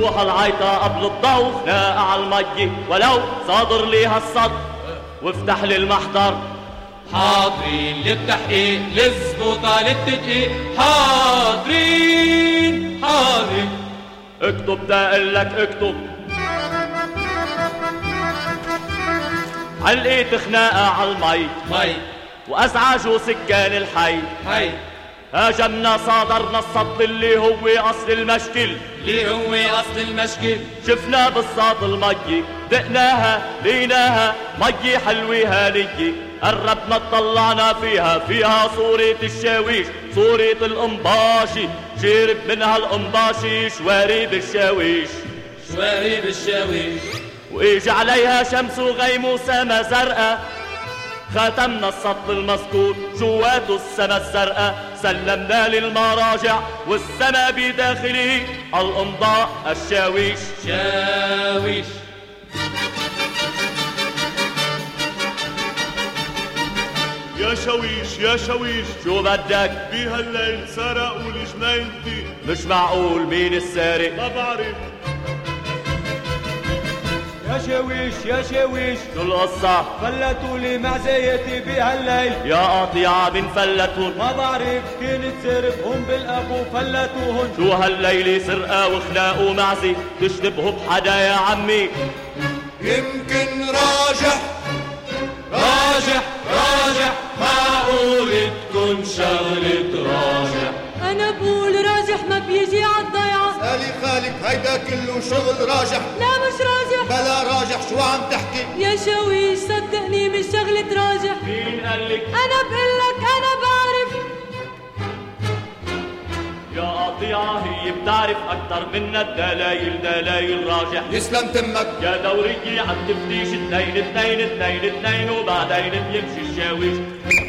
شو هالعيطة قبل الضو خناقة عالمي ولو صادر ليها الصد وافتح لي المحضر. حاضرين للتحقيق للزبوطة للتدقيق حاضرين حاضرين. اكتب تقلك اكتب. علقيت خناقة عالمي مي وازعجوا سكان الحي. حي هاجمنا صادرنا الصد اللي هو اصل المشكل. اللي هو اصل المشكل. شفنا بالصاد المي دقناها ليناها مي حلوة هانية. قربنا اطلعنا فيها صورة الشاويش صورة القنباشي. شرب منها القنباشي شوارب الشاويش شوارب الشاويش. واجي عليها شمس وغيم وسما زرقاء. ختمنا الصد المذكور جواته السما الزرقاء. سلمنا للمراجع والسما بداخله الأمضاء الشاويش شاويش. يا شويش يا شويش شو بدك؟ بهالليل سرقوا الجنينتي. مش معقول مين السارق؟ ما بعرف. يا شاويش يا شاويش شو القصة؟ فلتوا لي معزيتي بهالليل. يا قاطعة من فلتون. ما بعرف كانت سرقهم بالابو فلتوهن. شو هالليلة سرقة وخناق ومعزي تشنبه بحدا يا عمي؟ يمكن راجح راجح راجح معقول تكون شغلة راجح. أنا بقول راجح ما بيجي عالضيعة. سالي خالك هيدا كله شغل راجح. لا مش راجح. بلا راجح شو عم تحكي؟ يا شويش صدقني مش شغلة راجح. مين قالك؟ أنا بقلك أنا بعرف. يا قاطعة هي بتعرف أكتر منا الدلايل دلايل راجح. يسلم تمك. يا دورية عالتفتيش 2 2 2 2 وبعدين بيمشي الشاويش.